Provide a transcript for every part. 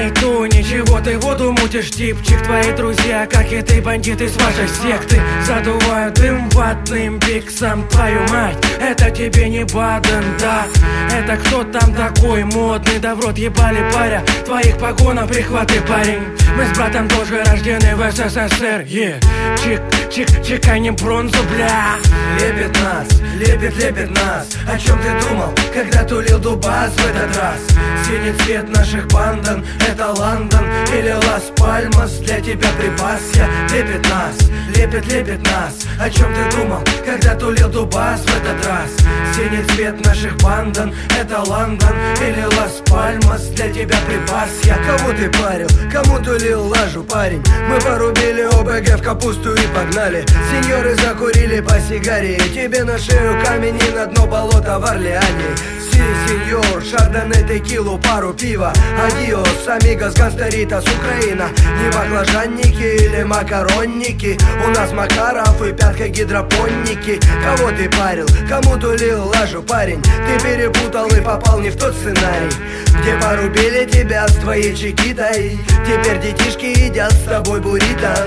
Эй, ту, ничего, ты воду мутишь, типчик. Твои друзья, как и ты, бандиты с вашей секты, задувают дым ватным пиксом. Твою мать, это тебе не Баден, да? Это кто там такой модный? Да в рот ебали паря, твоих погонов прихваты, парень. Мы с братом тоже рождены в СССР, чик, чеканем бронзу, бля. Лепит нас. О чем ты думал, когда тулил дубас в этот раз? Синий цвет наших бандан, это Лондон или Лас-Пальмас, для тебя припас я. Лепит нас. О чем ты думал, когда тулил дубас в этот раз? Синий цвет наших бандан, это Лондон или Лас-Пальмас, для тебя припас я. Кого ты парил, кому тулил лажу, парень? Мы порубили ОБГ в капусту и погнали. Сеньоры закурили по сигаре, тебе на шею камень и на дно болота в Орлеане. Сеньор, шардоне, текилу, пару пива. Адиос, амигос, гангстеритас, Украина. Не баклажанники или макаронники, у нас Макаров и пятка гидропонники. Кого ты парил, кому тулил лажу, парень? Ты перепутал и попал не в тот сценарий, где порубили тебя с твоей чекитой. Теперь детишки едят с тобой буррито.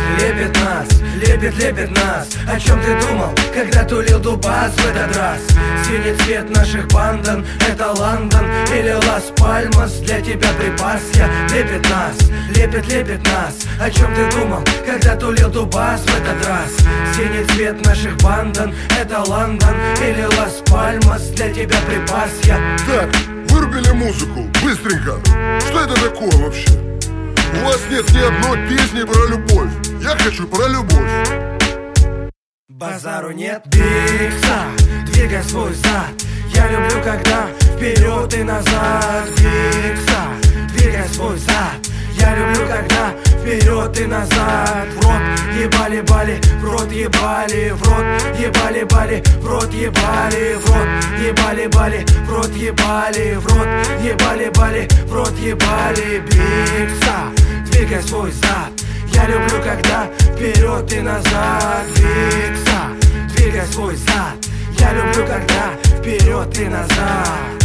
Лепит нас. О чем ты думал, когда тулил дубас в этот раз? Синий цвет наших бандан, это Лондон или Лас-Пальмас, для тебя припас я. Лепит нас. О чем ты думал, когда тулил дубас в этот раз? Синий цвет наших бандан, это Лондон или Лас-Пальмас, для тебя припас я. Так, вырубили музыку, быстренько. Что это такое вообще? У вас нет ни одной песни про любовь. Я хочу про любовь. Базару нет, Бикса, двигай свой зад. Я люблю, когда вперед и назад. Бикса, двигай свой зад. Я люблю, когда вперед и назад. В рот ебали бали, в рот ебали, в рот ебали бали, в рот ебали, в рот ебали бали, в рот ебали, в рот ебали бали, в рот ебали. Бикса, двигай свой зад. Я люблю, когда вперед и назад. Бикса, двигай свой зад. Я люблю, когда вперед и назад.